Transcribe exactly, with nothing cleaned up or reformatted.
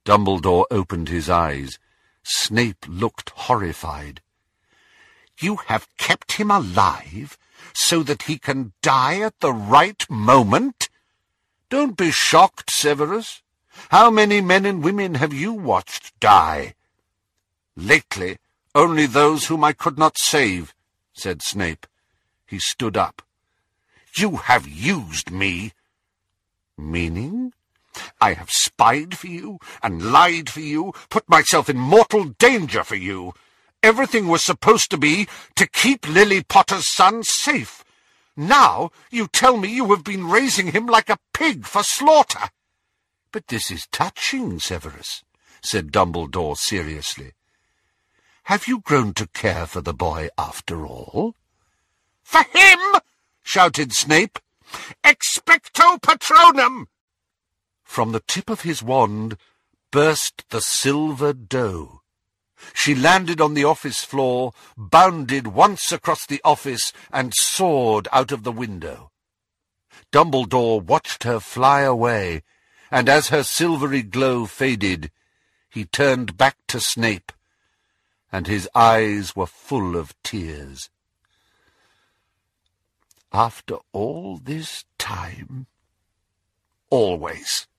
Dumbledore opened his eyes. Snape looked horrified. "You have kept him alive so that he can die at the right moment? Don't be shocked, Severus. How many men and women have you watched die?" "Lately, only those whom I could not save," said Snape. He stood up. "You have used me." "Meaning?" "I have spied for you, and lied for you, put myself in mortal danger for you. Everything was supposed to be to keep Lily Potter's son safe. Now you tell me you have been raising him like a pig for slaughter." "But this is touching, Severus," said Dumbledore seriously. "Have you grown to care for the boy after all?" "For him!" shouted Snape. "Expecto Patronum!" From the tip of his wand burst the silver doe. She landed on the office floor, bounded once across the office, and soared out of the window. Dumbledore watched her fly away, and as her silvery glow faded, he turned back to Snape, and his eyes were full of tears. "After all this time?" "Always."